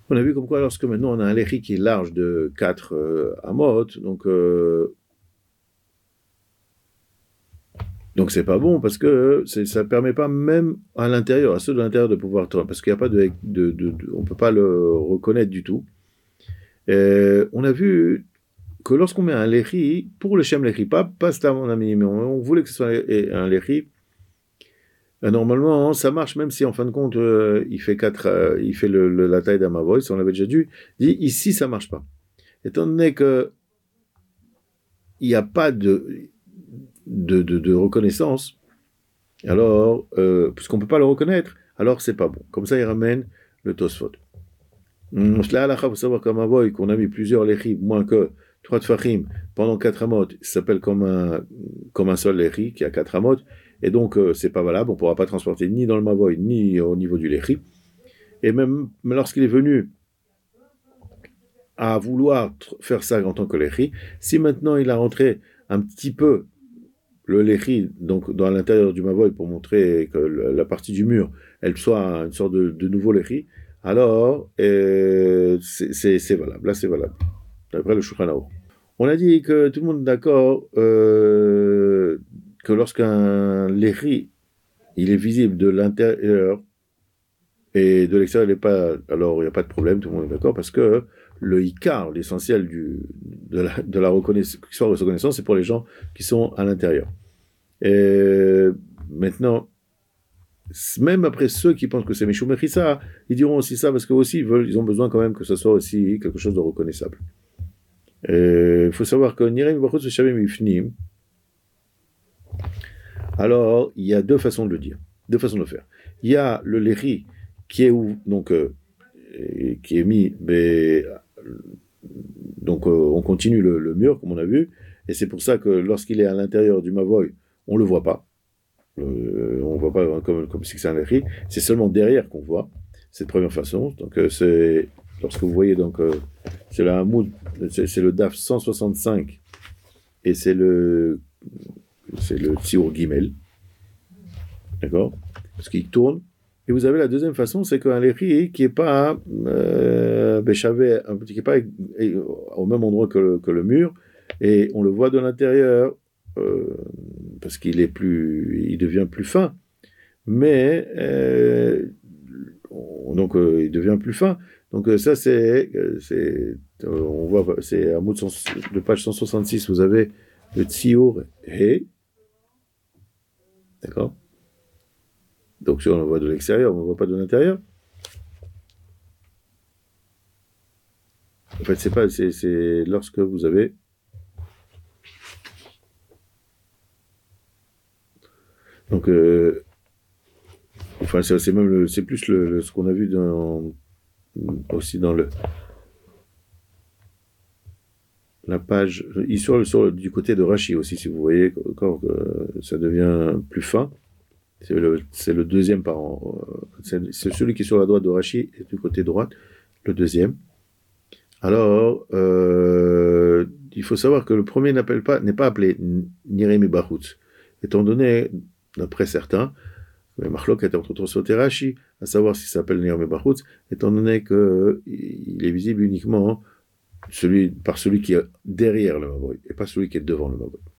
On a vu comme quoi lorsque maintenant on a un lechi qui est large de 4 amot, donc c'est pas bon parce que ça permet pas même à l'intérieur, à ceux de l'intérieur de pouvoir tourner, parce qu'il n'y a pas on peut pas le reconnaître du tout. On a vu que lorsqu'on met un lechi, pour le shem lechi, pas cela mon ami, mais on voulait que ce soit un lechi. Normalement, ça marche même si en fin de compte il fait il fait la taille d'un mavoy, on l'avait déjà dit ici ça marche pas. Étant donné que il n'y a pas de reconnaissance, alors puisqu'on ne peut pas le reconnaître, alors c'est pas bon. Comme ça il ramène le tosfot. Là, il faut savoir qu'un mavoy qu'on a mis plusieurs lechi, moins que 3 tfachim, pendant 4 amot, ça s'appelle comme un seul lechi qui a 4 amot, et donc c'est pas valable, on ne pourra pas transporter ni dans le mavoy, ni au niveau du lechi. Et même lorsqu'il est venu à vouloir faire ça en tant que lechi, si maintenant il a rentré un petit peu le lechi donc dans l'intérieur du mavoy pour montrer que la partie du mur elle soit une sorte de nouveau lechi, alors c'est valable. Là c'est valable d'après le Shulchan Aruch. On a dit que tout le monde est d'accord que lorsqu'un lechi il est visible de l'intérieur et de l'extérieur il n'est pas, alors il n'y a pas de problème, tout le monde est d'accord, parce que le Icar, l'essentiel de la reconnaissance, c'est pour les gens qui sont à l'intérieur. Et maintenant, même après ceux qui pensent que c'est Meshou Mechissa, ils diront aussi ça parce qu'aussi ils ont besoin quand même que ce soit aussi quelque chose de reconnaissable. Il faut savoir que Nirem Bachut Shavim Ifnim, alors il y a deux façons de le dire, deux façons de le faire. Il y a le lechi qui est donc qui est mis, mais donc on continue le mur comme on a vu, et c'est pour ça que lorsqu'il est à l'intérieur du mavoy, on le voit pas. On voit pas comme si c'est un lechi, c'est seulement derrière qu'on voit cette première façon. Donc c'est lorsque vous voyez donc c'est le hamoud, c'est le daf 165 et c'est le tsiour gimel, d'accord, parce qu'il tourne. Et vous avez la deuxième façon, c'est qu'un lechi qui est pas béchavé, qui est pas au même endroit que le mur, et on le voit de l'intérieur parce qu'il devient plus fin, mais donc il devient plus fin. Donc ça on voit, c'est à bout de page 166, vous avez le tsiour he, d'accord. Donc on le voit de l'extérieur, on ne le voit pas de l'intérieur. En fait, c'est lorsque vous avez donc enfin c'est plus ce qu'on a vu aussi dans la page du côté de Rashi aussi, si vous voyez quand ça devient plus fin. C'est le deuxième c'est celui qui est sur la droite de Rashi et du côté droite, le deuxième. Alors, il faut savoir que le premier n'est pas appelé Niremi Bachutz, étant donné, d'après certains, mais Machlok est entre Tosfot et Rashi, à savoir s'il s'appelle Niremi Bachutz, étant donné qu'il est visible uniquement par celui qui est derrière le Mavoy, et pas celui qui est devant le Mavoy.